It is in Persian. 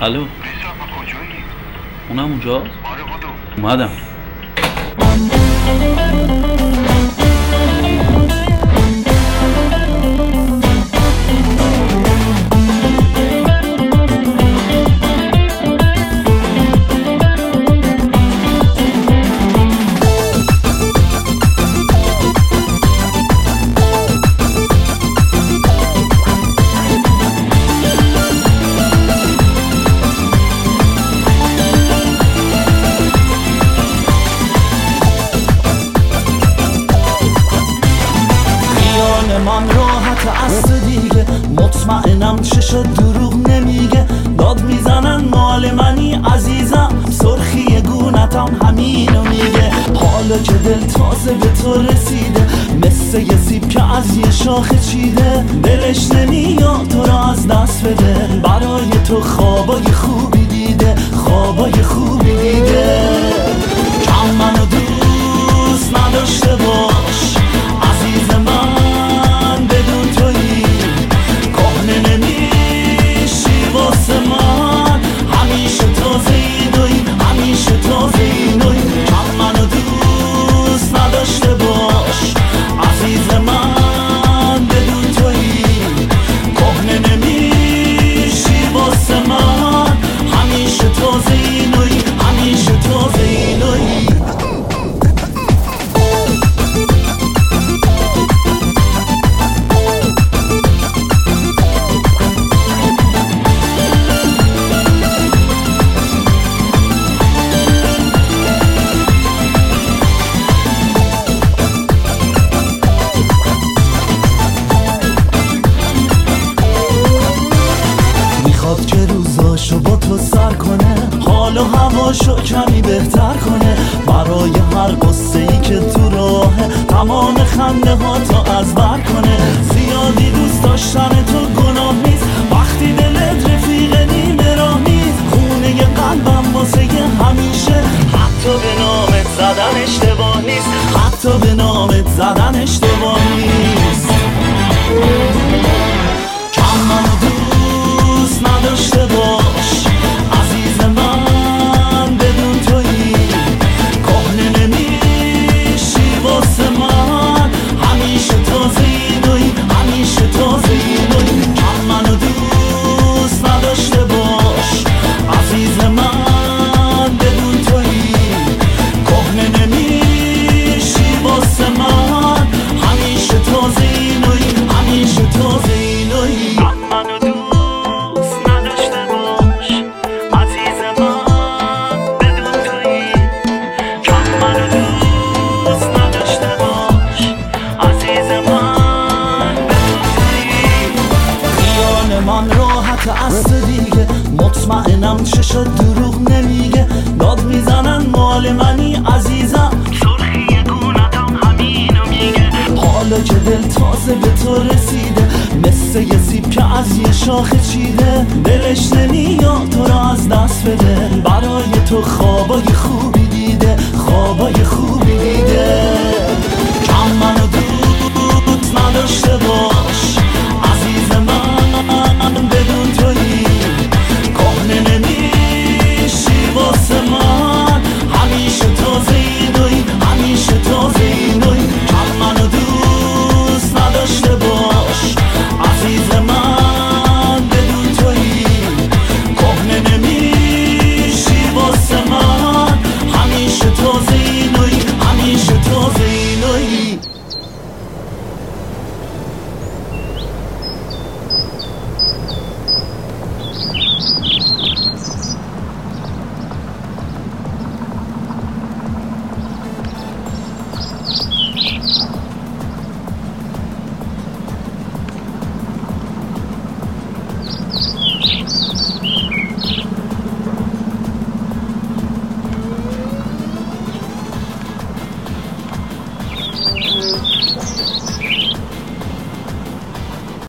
الو کجایی؟ اونم اونجاست؟ آره بودو اومدم. من راحت است دیگه، مطمئنم چشا دروغ نمیگه. داد میزنن مال منی عزیزم، سرخی گونتم همینو میگه. حالا که دل تازه به تو رسیده، مثل یه سیب که از یه شاخه چیده. دلش نمیاد تو را از دست بده، برای تو خوابای خوبی دیده، خوابای خوبی دیده. کم منو دوست نداشته باش عزیز من، واسه من همیشه تازه اینوی، همیشه تازه اینوی. کم منو دوست نداشته باش عزیز من، بدون تویی کهنه نمیشی واسه من. همیشه تازه اینوی، همیشه تازه اینوی. که روزاشو با تو سر کنه، حال و هواشو کمی بهتر کنه. برای هر قصه ای که تو راهه، تمام خنده ها تو از بر کنه. زیادی دوست داشتن تو گناه نیست، وقتی دلت رفیق نیمه راه نیست. خونه قلبم واسه همیشه، حتی به نامت زدن اشتباه نیست، حتی به نامت زدن اشتباه نیست. کم منو دوست نداشته باش عزیز من، بدون تویی کهنه نمیشی واسه من. همیشه تازه اینوی، همیشه تازه اینوی. کم منو دوست نداشته باش عزیز من، بدون تویی کهنه نمیشی واسه من. همیشه تازه اینوی، همیشه تازه اینوی. کم منو دوست نداشته باش عزیز من، بدون تویی. کم منو دوست نداشته باش عزیز من، بدون تویی. خیال من راحت است دیگه، مطمئنم چشا دروغ نمیگه. داد میزنن مال منی عزیزم، سرخی گونتم همینو میگه. حالا که دل تازه به تو رسیده، مثل یه سیب که از یه شاخه چیده. دلش نمیاد